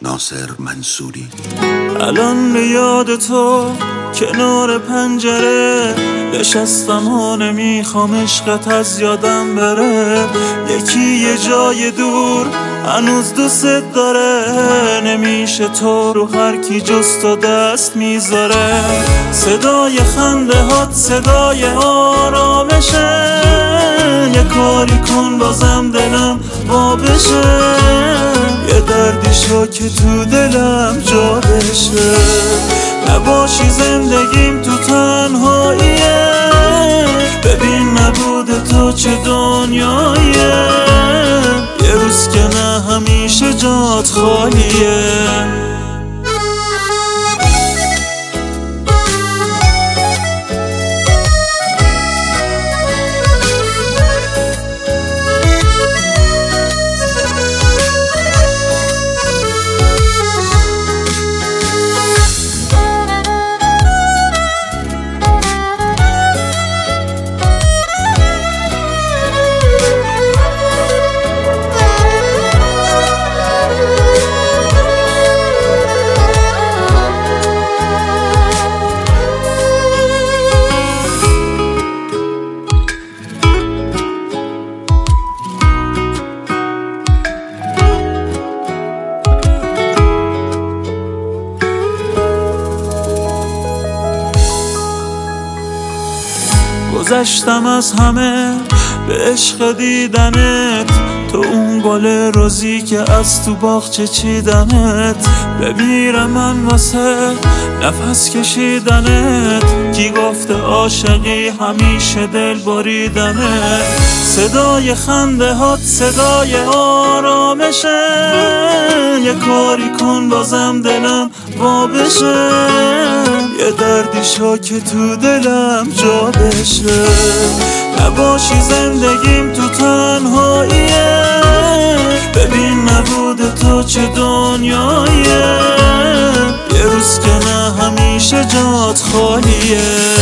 ناصر منصوری. الان به یاد تو کنار پنجره نشستم و نمیخوام عشقت از یادم بره. یکی یه جای دور هنوز دوست داره، نمیشه تو رو هر کی جز تو دست میذاره. صدای خنده هات صدای آرامشه، یه کاری کن بازم دلم وا بشه. یه دردی شو که تو دلم جا بشه، نباشی زندگیم تو تنهاییه. ببین نبود تو چه دنیاییه، یه روز که نه همیشه جات خالیه. گذشتم از همه به عشق دیدنت، تو اون گل روزی که از تو باغچه چیدنت. بمیرم من واسه نفس کشیدنت، کی گفته عاشقی همیشه دل بریدنت. صدای خنده هات صدای آرامشه، یه کاری کن بازم دلم وا بشه. یه دردی شو که تو دلم جا بشه، نباشی زندگیم تو تنهاییه. ببین نبود تو چه دنیاییه، یه روز که نه همیشه جات خالیه.